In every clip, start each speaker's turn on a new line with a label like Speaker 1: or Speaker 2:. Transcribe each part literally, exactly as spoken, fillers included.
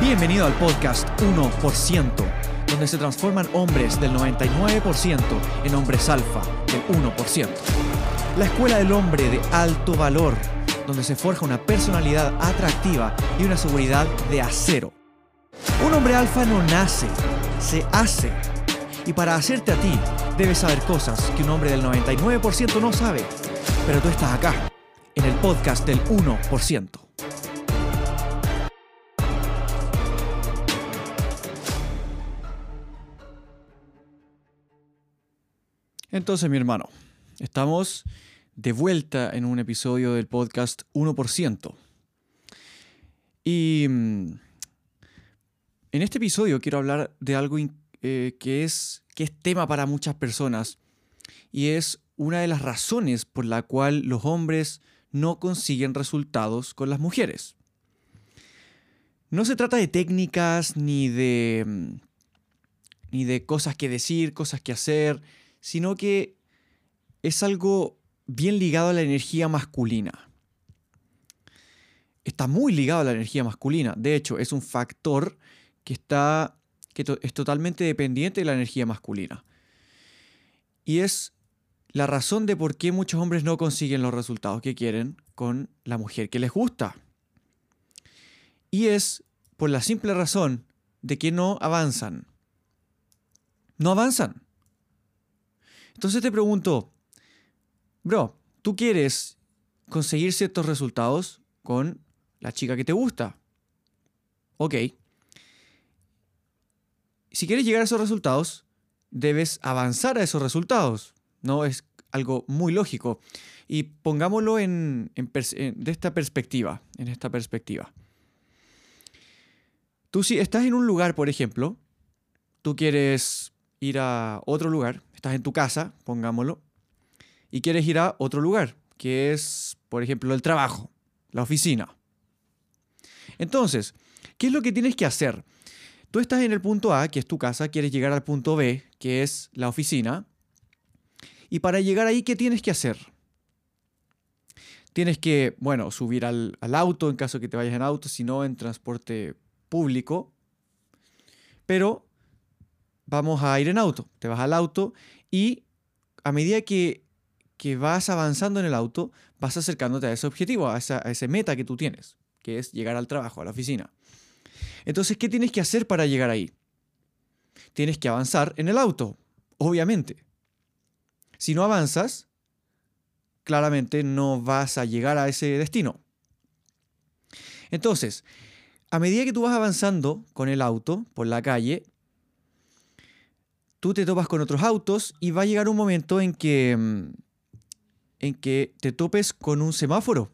Speaker 1: Bienvenido al podcast uno por ciento, donde se transforman hombres del noventa y nueve por ciento en hombres alfa del uno por ciento. La escuela del hombre de alto valor, donde se forja una personalidad atractiva y una seguridad de acero. Un hombre alfa no nace, se hace. Y para hacerte a ti, debes saber cosas que un hombre del noventa y nueve por ciento no sabe. Pero tú estás acá, en el podcast del uno por ciento. Entonces, mi hermano, estamos de vuelta en un episodio del podcast uno por ciento. Y en este episodio quiero hablar de algo eh, que, es, que es tema para muchas personas y es una de las razones por la cual los hombres no consiguen resultados con las mujeres. No se trata de técnicas ni de, ni de cosas que decir, cosas que hacer, sino que es algo bien ligado a la energía masculina. Está muy ligado a la energía masculina. De hecho, es un factor que, está, que to- es totalmente dependiente de la energía masculina. Y es la razón de por qué muchos hombres no consiguen los resultados que quieren con la mujer que les gusta. Y es por la simple razón de que no avanzan. No avanzan. Entonces te pregunto, bro, ¿tú quieres conseguir ciertos resultados con la chica que te gusta? Ok. Si quieres llegar a esos resultados, debes avanzar a esos resultados. No es algo muy lógico. Y pongámoslo en, en pers- en, de esta perspectiva, en esta perspectiva. Tú si estás en un lugar, por ejemplo, tú quieres ir a otro lugar, estás en tu casa, pongámoslo, y quieres ir a otro lugar, que es, por ejemplo, el trabajo, la oficina. Entonces, ¿qué es lo que tienes que hacer? Tú estás en el punto A, que es tu casa, quieres llegar al punto B, que es la oficina, y para llegar ahí, ¿qué tienes que hacer? Tienes que, bueno, subir al, al auto, en caso que te vayas en auto, si no en transporte público, pero vamos a ir en auto. Te vas al auto y a medida que, que vas avanzando en el auto, vas acercándote a ese objetivo, a esa, a esa meta que tú tienes, que es llegar al trabajo, a la oficina. Entonces, ¿qué tienes que hacer para llegar ahí? Tienes que avanzar en el auto, obviamente. Si no avanzas, claramente no vas a llegar a ese destino. Entonces, a medida que tú vas avanzando con el auto por la calle, tú te topas con otros autos y va a llegar un momento en que, en que te topes con un semáforo.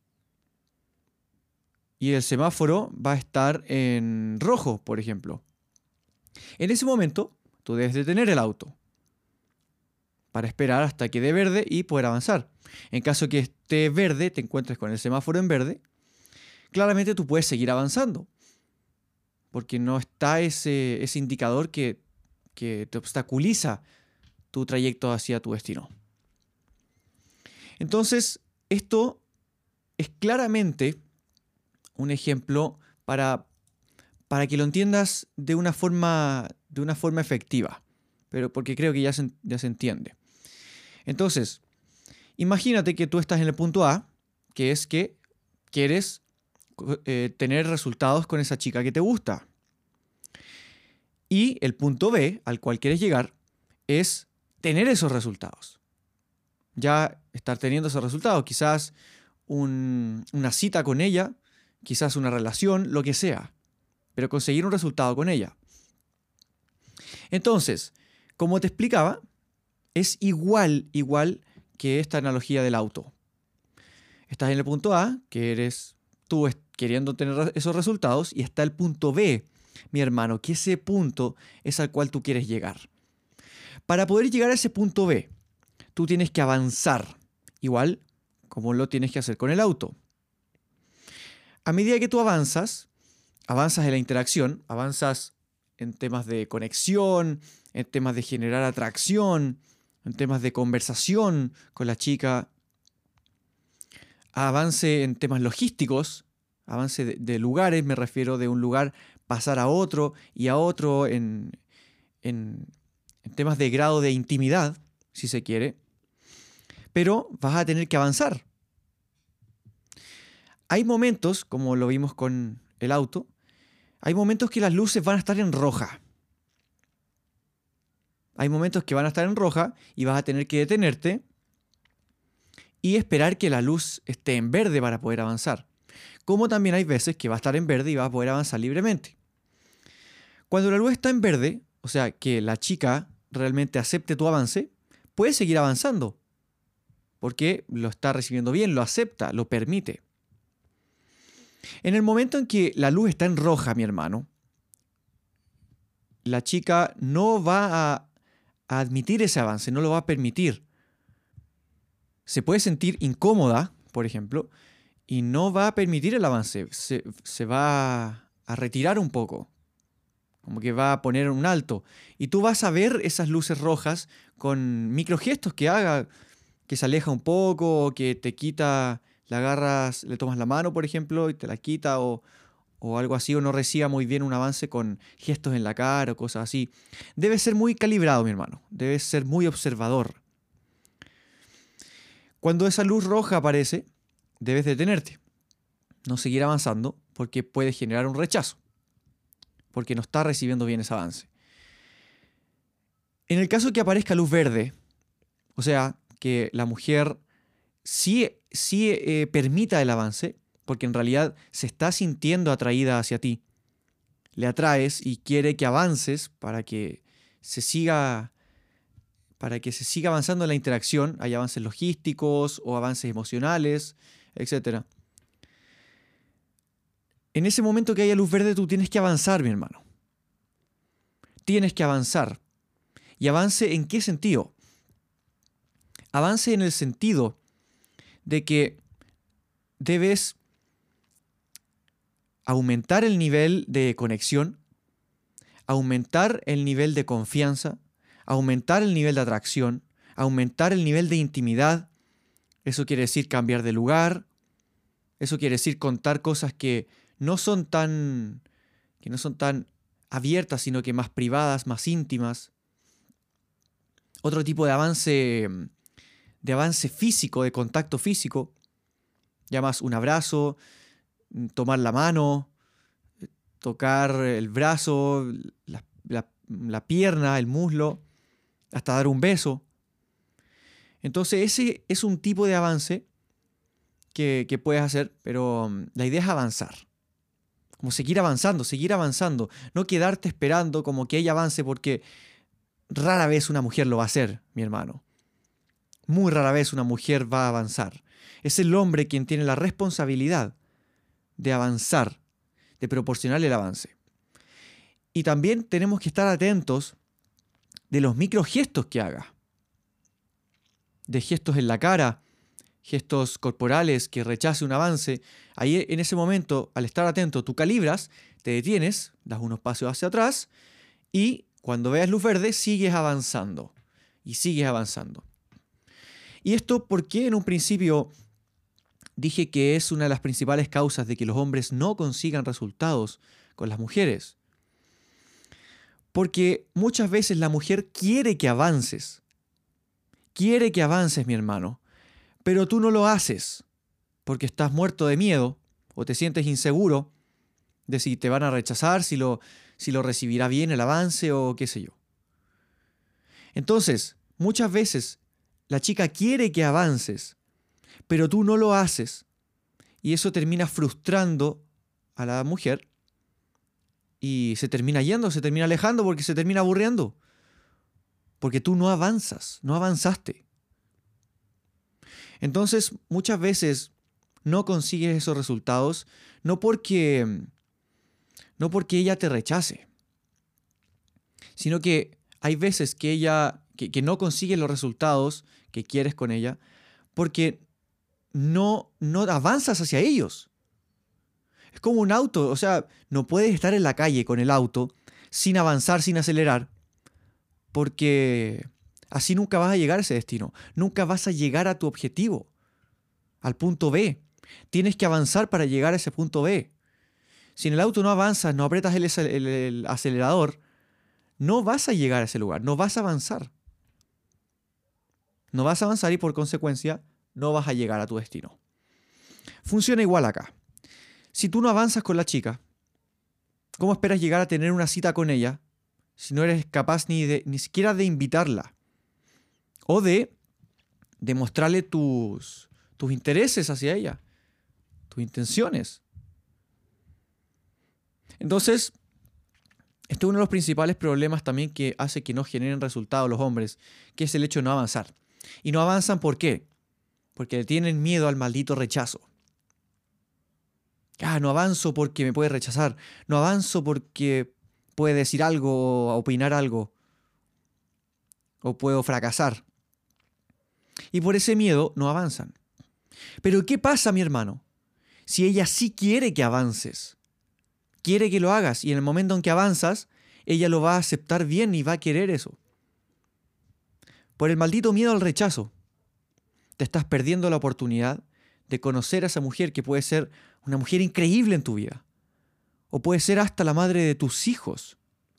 Speaker 1: Y el semáforo va a estar en rojo, por ejemplo. En ese momento, tú debes detener el auto para esperar hasta que dé verde y poder avanzar. En caso que esté verde, te encuentres con el semáforo en verde, claramente tú puedes seguir avanzando, porque no está ese, ese indicador que que te obstaculiza tu trayecto hacia tu destino. Entonces, esto es claramente un ejemplo para, para que lo entiendas de una forma, de una forma efectiva, pero porque creo que ya se, ya se entiende. Entonces, imagínate que tú estás en el punto A, que es que quieres eh, tener resultados con esa chica que te gusta. Y el punto B, al cual quieres llegar, es tener esos resultados. Ya estar teniendo esos resultados, quizás un, una cita con ella, quizás una relación, lo que sea, pero conseguir un resultado con ella. Entonces, como te explicaba, es igual, igual que esta analogía del auto. Estás en el punto A, que eres tú queriendo tener esos resultados, y está el punto B, mi hermano, que ese punto es al cual tú quieres llegar. Para poder llegar a ese punto B, tú tienes que avanzar, igual como lo tienes que hacer con el auto. A medida que tú avanzas, avanzas en la interacción, avanzas en temas de conexión, en temas de generar atracción, en temas de conversación con la chica, avance en temas logísticos, Avance de, de lugares, me refiero de un lugar pasar a otro y a otro en, en, en temas de grado de intimidad, si se quiere. Pero vas a tener que avanzar. Hay momentos, como lo vimos con el auto, hay momentos que las luces van a estar en roja. Hay momentos que van a estar en roja y vas a tener que detenerte y esperar que la luz esté en verde para poder avanzar. Como también hay veces que va a estar en verde y vas a poder avanzar libremente. Cuando la luz está en verde, o sea, que la chica realmente acepte tu avance, puedes seguir avanzando, porque lo está recibiendo bien, lo acepta, lo permite. En el momento en que la luz está en roja, mi hermano, la chica no va a, a admitir ese avance, no lo va a permitir. Se puede sentir incómoda, por ejemplo, y no va a permitir el avance, se, se va a retirar un poco, como que va a poner un alto. Y tú vas a ver esas luces rojas con microgestos que haga, que se aleja un poco, que te quita, la agarras, le tomas la mano, por ejemplo, y te la quita, o, o algo así, o no reciba muy bien un avance con gestos en la cara o cosas así. Debes ser muy calibrado, mi hermano, debes ser muy observador. Cuando esa luz roja aparece, debes detenerte, no seguir avanzando, porque puede generar un rechazo, porque no está recibiendo bien ese avance. En el caso que aparezca luz verde, o sea, que la mujer sí, sí eh, permita el avance, porque en realidad se está sintiendo atraída hacia ti, le atraes y quiere que avances para que se siga, para que se siga avanzando en la interacción, hay avances logísticos o avances emocionales, etcétera. En ese momento que haya luz verde, tú tienes que avanzar, mi hermano. Tienes que avanzar. ¿Y avance en qué sentido? Avance en el sentido de que debes aumentar el nivel de conexión, aumentar el nivel de confianza, aumentar el nivel de atracción, aumentar el nivel de intimidad. Eso quiere decir cambiar de lugar. Eso quiere decir contar cosas que no son tan, que no son tan abiertas, sino que más privadas, más íntimas. Otro tipo de avance, de avance físico, de contacto físico, ya más un abrazo, tomar la mano, tocar el brazo, la, la, la pierna, el muslo, hasta dar un beso. Entonces ese es un tipo de avance que, que puedes hacer, pero la idea es avanzar. Como seguir avanzando, seguir avanzando. No quedarte esperando como que ella avance, porque rara vez una mujer lo va a hacer, mi hermano. Muy rara vez una mujer va a avanzar. Es el hombre quien tiene la responsabilidad de avanzar, de proporcionarle el avance. Y también tenemos que estar atentos de los microgestos que haga. De gestos en la cara, gestos corporales que rechace un avance. Ahí en ese momento, al estar atento, tú calibras, te detienes, das unos pasos hacia atrás y cuando veas luz verde sigues avanzando y sigues avanzando. Y esto porque en un principio dije que es una de las principales causas de que los hombres no consigan resultados con las mujeres. Porque muchas veces la mujer quiere que avances. Quiere que avances, mi hermano. Pero tú no lo haces porque estás muerto de miedo o te sientes inseguro de si te van a rechazar, si lo, si lo recibirá bien el avance o qué sé yo. Entonces, muchas veces la chica quiere que avances, pero tú no lo haces y eso termina frustrando a la mujer y se termina yendo, se termina alejando porque se termina aburriendo, porque tú no avanzas, no avanzaste. Entonces, muchas veces no consigues esos resultados, no porque, no porque ella te rechace, sino que hay veces que ella, que, que no consigue los resultados que quieres con ella, porque no, no avanzas hacia ellos. Es como un auto, o sea, no puedes estar en la calle con el auto sin avanzar, sin acelerar, porque así nunca vas a llegar a ese destino, nunca vas a llegar a tu objetivo, al punto B, Tienes que avanzar para llegar a ese punto B. Si en el auto no avanzas, no aprietas el, el, el acelerador, no vas a llegar a ese lugar, no vas a avanzar. No vas a avanzar y por consecuencia no vas a llegar a tu destino. Funciona igual acá. Si tú no avanzas con la chica, ¿cómo esperas llegar a tener una cita con ella si no eres capaz ni, de, ni siquiera de invitarla? O de demostrarle tus, tus intereses hacia ella, tus intenciones. Entonces, este es uno de los principales problemas también que hace que no generen resultados los hombres, que es el hecho de no avanzar. Y no avanzan ¿por qué? Porque le tienen miedo al maldito rechazo. Ah, no avanzo porque me puede rechazar. No avanzo porque puede decir algo o opinar algo. O puedo fracasar. Y por ese miedo no avanzan. Pero ¿qué pasa, mi hermano? Si ella sí quiere que avances. Quiere que lo hagas y en el momento en que avanzas, ella lo va a aceptar bien y va a querer eso. Por el maldito miedo al rechazo, te estás perdiendo la oportunidad de conocer a esa mujer que puede ser una mujer increíble en tu vida. O puede ser hasta la madre de tus hijos.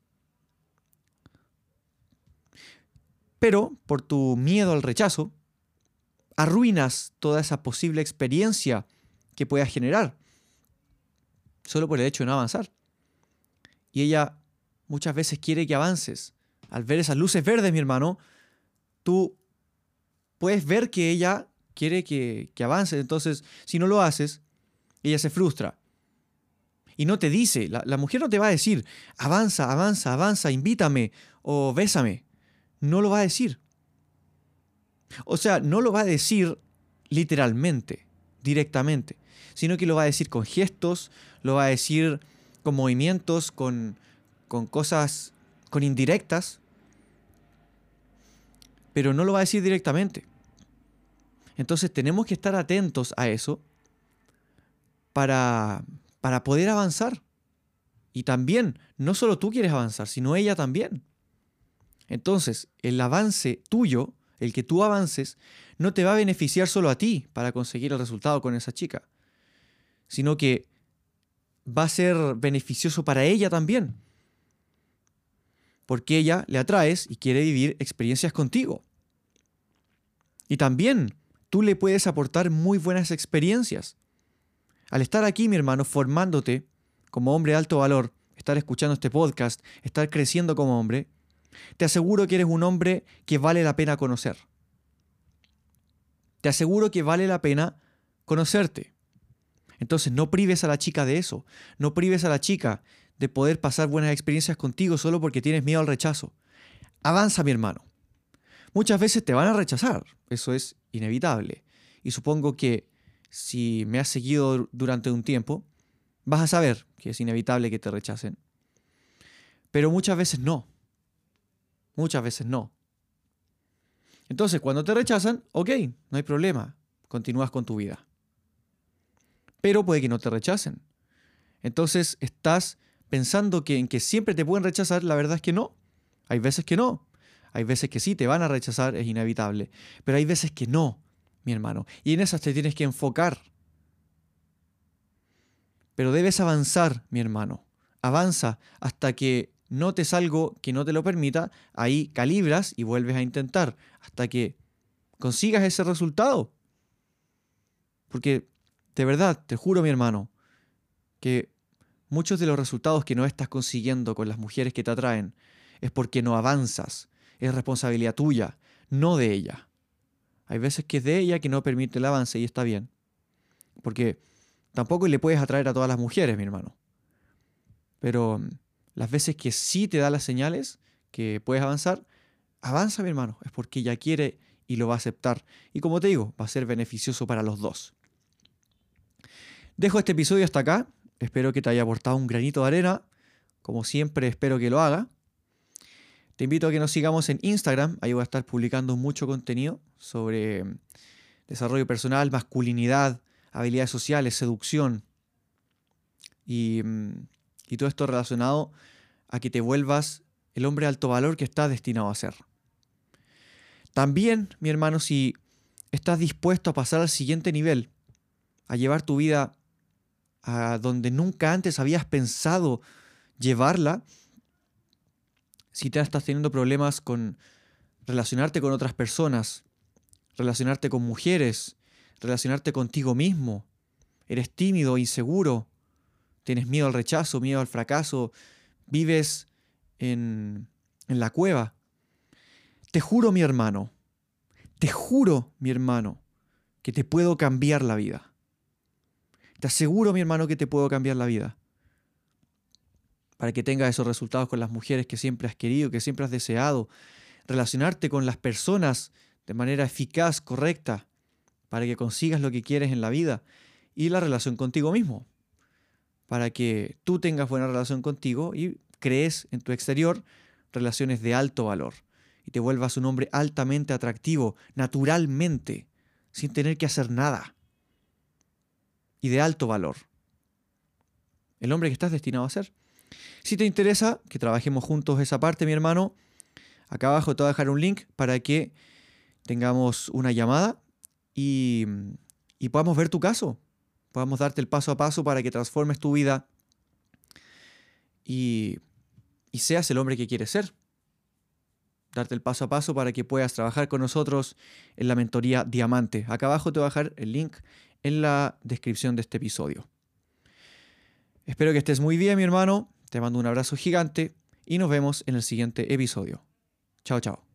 Speaker 1: Pero por tu miedo al rechazo, arruinas toda esa posible experiencia que puedas generar. Solo por el hecho de no avanzar. Y ella muchas veces quiere que avances. Al ver esas luces verdes, mi hermano, tú puedes ver que ella quiere que, que avances. Entonces, si no lo haces, ella se frustra. Y no te dice, la, la mujer no te va a decir, avanza, avanza, avanza, invítame o bésame. No lo va a decir. O sea, no lo va a decir literalmente, directamente, sino que lo va a decir con gestos, lo va a decir con movimientos, con, con cosas, con indirectas, pero no lo va a decir directamente. Entonces tenemos que estar atentos a eso para, para poder avanzar. Y también, no solo tú quieres avanzar, sino ella también. Entonces, el avance tuyo, el que tú avances, no te va a beneficiar solo a ti para conseguir el resultado con esa chica, sino que va a ser beneficioso para ella también. Porque ella le atraes y quiere vivir experiencias contigo. Y también tú le puedes aportar muy buenas experiencias. Al estar aquí, mi hermano, formándote como hombre de alto valor, estar escuchando este podcast, estar creciendo como hombre, te aseguro que eres un hombre que vale la pena conocer. Te aseguro que vale la pena conocerte. Entonces no prives a la chica de eso. No prives a la chica de poder pasar buenas experiencias contigo solo porque tienes miedo al rechazo. Avanza, mi hermano. Muchas veces te van a rechazar. Eso es inevitable. Y supongo que si me has seguido durante un tiempo, vas a saber que es inevitable que te rechacen. Pero muchas veces no. Muchas veces no. Entonces, cuando te rechazan, ok, no hay problema. Continúas con tu vida. Pero puede que no te rechacen. Entonces, estás pensando que en que siempre te pueden rechazar, la verdad es que no. Hay veces que no. Hay veces que sí, te van a rechazar, es inevitable. Pero hay veces que no, mi hermano. Y en esas te tienes que enfocar. Pero debes avanzar, mi hermano. Avanza hasta que notes algo que no te lo permita. Ahí calibras y vuelves a intentar hasta que consigas ese resultado. Porque, de verdad, te juro, mi hermano, que muchos de los resultados que no estás consiguiendo con las mujeres que te atraen es porque no avanzas. Es responsabilidad tuya, no de ella. Hay veces que es de ella que no permite el avance y está bien. Porque tampoco le puedes atraer a todas las mujeres, mi hermano. Pero las veces que sí te da las señales que puedes avanzar, avanza, mi hermano. Es porque ella quiere y lo va a aceptar. Y como te digo, va a ser beneficioso para los dos. Dejo este episodio hasta acá. Espero que te haya aportado un granito de arena. Como siempre, espero que lo haga. Te invito a que nos sigamos en Instagram. Ahí voy a estar publicando mucho contenido sobre desarrollo personal, masculinidad, habilidades sociales, seducción y, y todo esto relacionado a que te vuelvas el hombre de alto valor que estás destinado a ser. También, mi hermano, si estás dispuesto a pasar al siguiente nivel, a llevar tu vida a donde nunca antes habías pensado llevarla. Si te estás teniendo problemas con relacionarte con otras personas, relacionarte con mujeres, relacionarte contigo mismo, eres tímido, inseguro, tienes miedo al rechazo, miedo al fracaso, vives en, en la cueva. Te juro, mi hermano, te juro, mi hermano, que te puedo cambiar la vida. Te aseguro, mi hermano, que te puedo cambiar la vida. Para que tengas esos resultados con las mujeres que siempre has querido, que siempre has deseado. Relacionarte con las personas de manera eficaz, correcta, para que consigas lo que quieres en la vida. Y la relación contigo mismo, para que tú tengas buena relación contigo y crees en tu exterior relaciones de alto valor y te vuelvas un hombre altamente atractivo, naturalmente, sin tener que hacer nada, y de alto valor. El hombre que estás destinado a ser. Si te interesa que trabajemos juntos esa parte, mi hermano, acá abajo te voy a dejar un link para que tengamos una llamada y, y podamos ver tu caso. Podamos darte el paso a paso para que transformes tu vida y, y seas el hombre que quieres ser. Darte el paso a paso para que puedas trabajar con nosotros en la mentoría Diamante. Acá abajo te voy a dejar el link en la descripción de este episodio. Espero que estés muy bien, mi hermano. Te mando un abrazo gigante y nos vemos en el siguiente episodio. Chao, chao.